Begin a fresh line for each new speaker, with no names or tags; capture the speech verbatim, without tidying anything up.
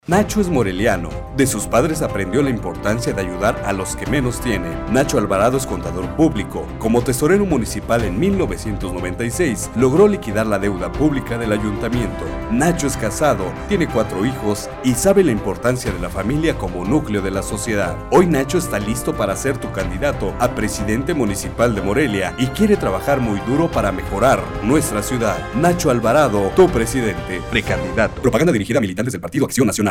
Nacho es moreliano. De sus padres aprendió la importancia de ayudar a los que menos tienen. Nacho Alvarado es contador público. Como tesorero municipal en mil novecientos noventa y seis, logró liquidar la deuda pública del ayuntamiento. Nacho es casado, tiene cuatro hijos y sabe la importancia de la familia como núcleo de la sociedad. Hoy Nacho está listo para ser tu candidato a presidente municipal de Morelia y quiere trabajar muy duro para mejorar nuestra ciudad. Nacho Alvarado, tu presidente, precandidato. Propaganda dirigida a militantes del Partido Acción Nacional.